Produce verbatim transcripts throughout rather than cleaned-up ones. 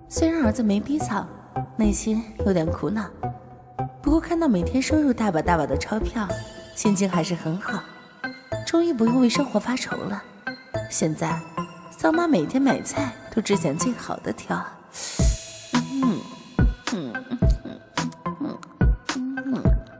虽然儿子没逼草，内心有点苦恼，不过看到每天收入大把大把的钞票，心情还是很好，终于不用为生活发愁了。现在桑妈每天买菜都只拣最好的挑。嗯嗯嗯嗯嗯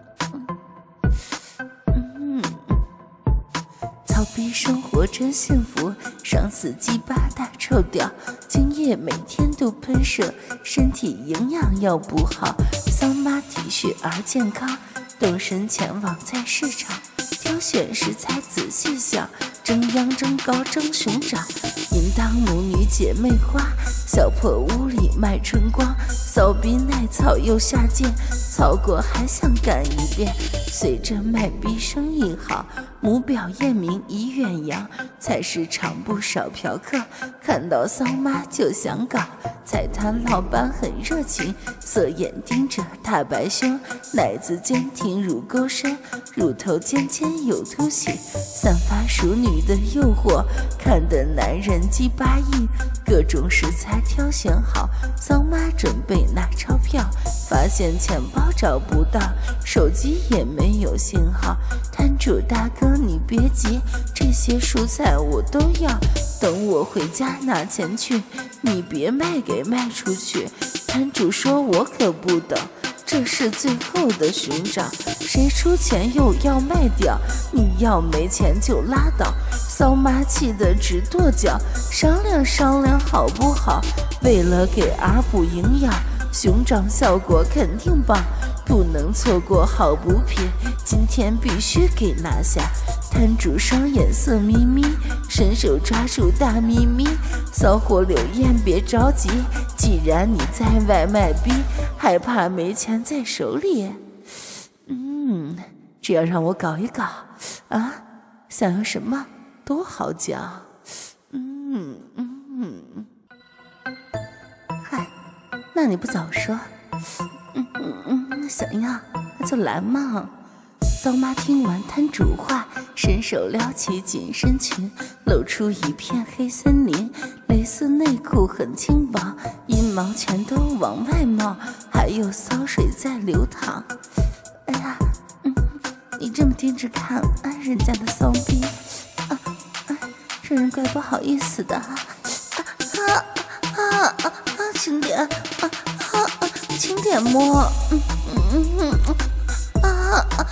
嗯，操逼生活真幸福，上司鸡巴大臭屌，精液每天都喷射，身体营养要补好，桑妈体恤而健康，动身前往菜市场，挑选食材仔细想，争羊争高争熊掌，应当母女姐妹花，小破屋里卖春光，骚逼耐操又下贱，操过还想干一遍。随着卖逼生意好，母表验明已远扬，菜市场不少嫖客，看到桑妈就想搞。菜摊老板很热情，色眼盯着大白胸，奶子坚挺乳沟深，乳头尖尖有凸起，散发熟女的诱惑，看得男人鸡巴硬。各种食材挑选好，桑妈准备拿钞票，发现钱包找不到，手机也没有信号。摊主大哥你别急，这些蔬菜我都要，等我回家拿钱去，你别卖给卖出去。摊主说我可不等，这是最后的寻找，谁出钱又要卖掉，你要没钱就拉倒。桑妈气得直跺脚，商量商量好不好，为了给儿补营养，熊掌效果肯定棒，不能错过好补品，今天必须给拿下。摊主双眼色眯眯，伸手抓住大咪咪，骚货柳燕别着急，既然你在外卖逼，害怕没钱在手里。嗯，只要让我搞一搞啊，想要什么都好讲。嗯嗯，嗨，那你不早说？嗯嗯嗯，想要那就来嘛。桑妈听完摊主话，伸手撩起紧身裙，露出一片黑森林，蕾丝内裤很轻薄，阴毛全都往外冒，还有骚水在流淌。哎呀，嗯，你这么盯着看啊，人家的骚逼啊啊，让人怪不好意思的啊啊啊啊啊，轻点啊啊啊，轻点摸，嗯嗯嗯嗯啊啊。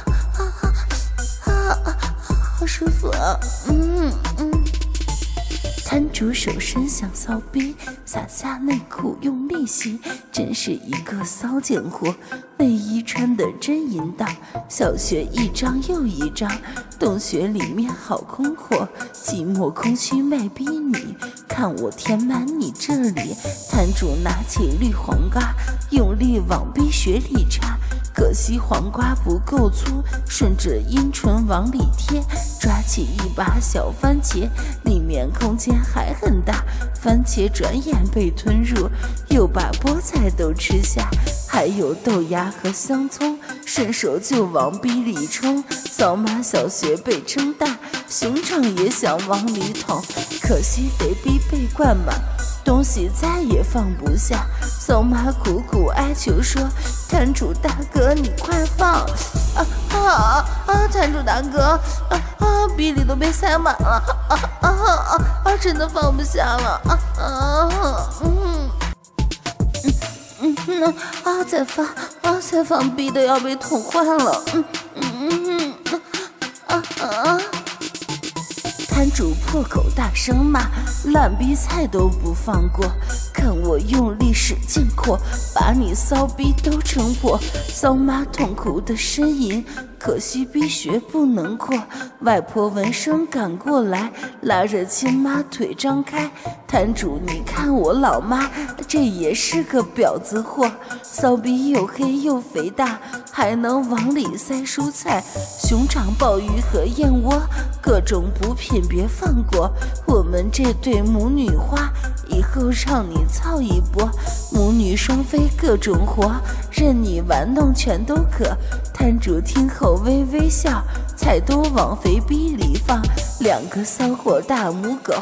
好舒服啊，嗯嗯。摊主手伸向骚逼，撒下内裤用力吸，真是一个骚贱货，内衣穿得真淫荡，小穴一张又一张，洞穴里面好空阔，寂寞空虚卖逼女，看我填满你这里。摊主拿起绿黄瓜，用力往逼穴里插，可惜黄瓜不够粗，顺着阴唇往里贴，抓起一把小番茄，里面空间还很大，番茄转眼被吞入，又把菠菜都吃下，还有豆芽和香葱，顺手就往逼里冲。扫码小穴被撑大，熊掌也想往里捅，可惜肥逼被灌满，东西再也放不下。扫码苦苦哀求说：“摊主大哥，你快放！啊啊啊！摊主大哥，啊啊，逼里都被塞满了，啊啊啊啊！真的放不下了，啊啊嗯嗯嗯啊！再放啊！再放，逼的要被捅坏了，嗯嗯嗯啊啊！”摊主破口大声骂，烂逼菜都不放过，看我用力使劲扩，把你骚逼都撑破。骚妈痛苦的呻吟，可惜逼穴不能扩，外婆闻声赶过来，拉着亲妈腿张开。摊主你看我老妈，这也是个婊子货，骚逼又黑又肥大，还能往里塞蔬菜，熊掌鲍鱼和燕窝，各种补品别放过，我们这对母女花，以后让你操一波，母女双飞各种活，任你玩弄全都可。摊主听后微微笑，菜都往肥逼里放，两个骚货大母狗，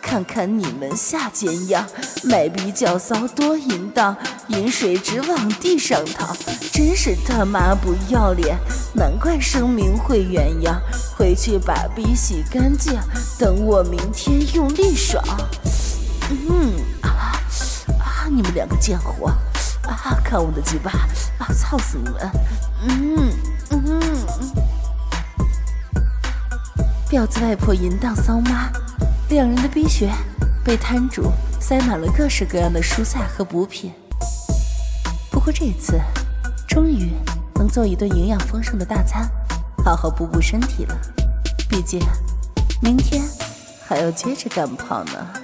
看看你们下贱样，卖逼叫骚多淫荡，饮水直往地上淌，真是他妈不要脸，难怪声明会鸳鸯。回去把逼洗干净，等我明天用力爽。嗯啊啊！你们两个贱货啊！看我的鸡巴啊！操死你们！嗯嗯。婊子外婆淫荡骚妈，两人的逼穴被摊主塞满了各式各样的蔬菜和补品。不过这次终于能做一顿营养丰盛的大餐，好好补补身体了。毕竟明天还要接着干炮呢。